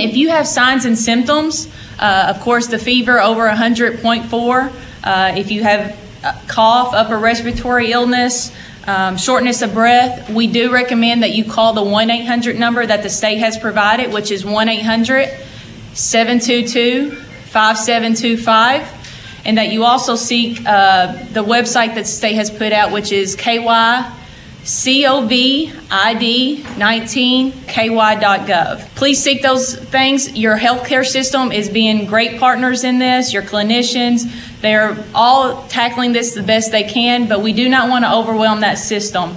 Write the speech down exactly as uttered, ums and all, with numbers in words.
if you have signs and symptoms, uh, of course, the fever over one hundred point four, uh, if you have a cough, upper respiratory illness, um, shortness of breath, we do recommend that you call the one eight hundred number that the state has provided, which is one eight hundred, seven two two, five seven two five, and that you also seek uh, the website that the state has put out, which is K Y C O V I D nineteen K Y dot gov. Please seek those things. Your healthcare system is being great partners in this, your clinicians. They're all tackling this the best they can, but we do not want to overwhelm that system.